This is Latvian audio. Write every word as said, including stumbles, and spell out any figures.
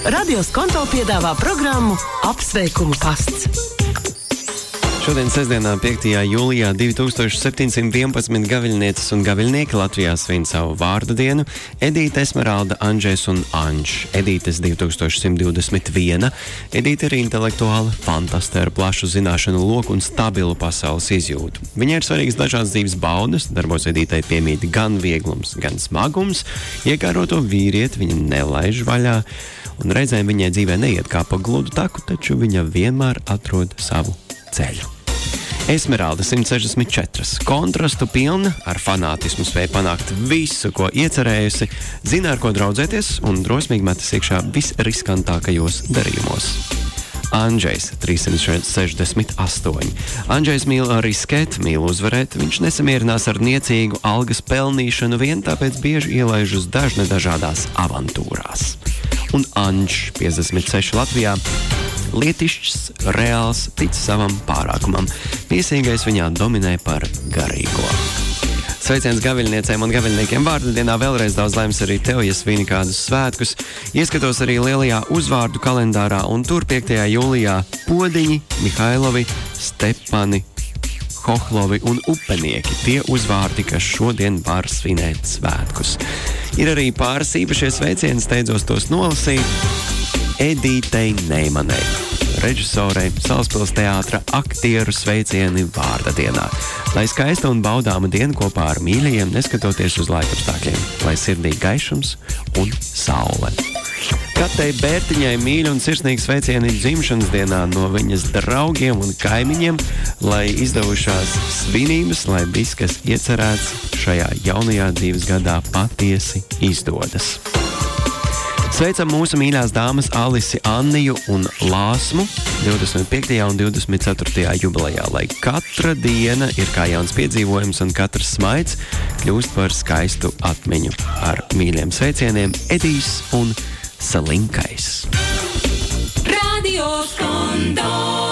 Radio Skonto piedāvā programmu Apsveikumu pasts. Šodien sestdienā, piektajā jūlijā, divi tūkstoši septiņsimt vienpadsmit gaviļnieces un gaviļnieki Latvijā svin savu vārdu dienu. Edīte, Esmeralda, Andžejs un Anģs. Edītes divi tūkstoši simt divdesmit viena. Edīte ir intelektuāla, fantasta ar plašu zināšanu loku un stabilu pasaules izjūtu. Viņai ir svarīgas dažādas dzīves baudas, darbos Edītei piemīt gan vieglums, gan smagums. Iekāroto vīrieti viņa nelaiž vaļā, un reizēm viņai dzīvē neiet kā pa gludu taku, taču viņa vienmēr atrod savu ceļu. Esmeralda simt sešdesmit četri. Kontrastu pilna, ar fanātismu spēja panākt visu, ko iecerējusi, zina, ar ko draudzēties un drosmīgi metas iekšā visriskantākajos darījumos. Andžejs trīssimt sešdesmit astoņi. Andžejs mīl riskēt, mīl uzvarēt, viņš nesamierinās ar niecīgu algas pelnīšanu vien, tāpēc bieži ielaiž uz dažne dažādās avantūrās. Un Anģs piecdesmit seši Latvijā. Lietišķs, reāls, tic savam pārākumam. Piesīgais viņā dominē par garīgo. Sveiciens gaviļniecēm un gaviļniekiem vārdu dienā. Vēlreiz daudz laimes arī tev, ja svini kādus svētkus. Ieskatos arī lielajā uzvārdu kalendārā, un tur piektajā jūlijā Podiņi, Mihailovi, Stepani, Hohlovi un Upenieki. Tie uzvārdi, kas šodien var svinēt svētkus. Ir arī pāris īpašie sveicieni, steidzos tos nolasīt. Edītei Neimanei, režisorei, Salaspils teātra aktieru sveicieni vārda dienā. Lai skaista un baudāma diena kopā ar mīļajiem, neskatoties uz laikapstākļiem, lai sirdī gaišums un saule. Katei Bērtiņai mīļi un sirsnīgi sveicieni dzimšanas dienā no viņas draugiem un kaimiņiem, lai izdevušās svinības, lai viss, kas iecerēts šajā jaunajā dzīves gadā, patiesi izdodas. Sveicam mūsu mīļās dāmas Alisi, Anniju un Lāsmu divdesmit piektajā un divdesmit ceturtajā jubilejā, lai katra diena ir kā jauns piedzīvojums un katrs smaids kļūst par skaistu atmiņu. Ar mīļiem sveicieniem Edijs un Salinkais. Radio Skonto.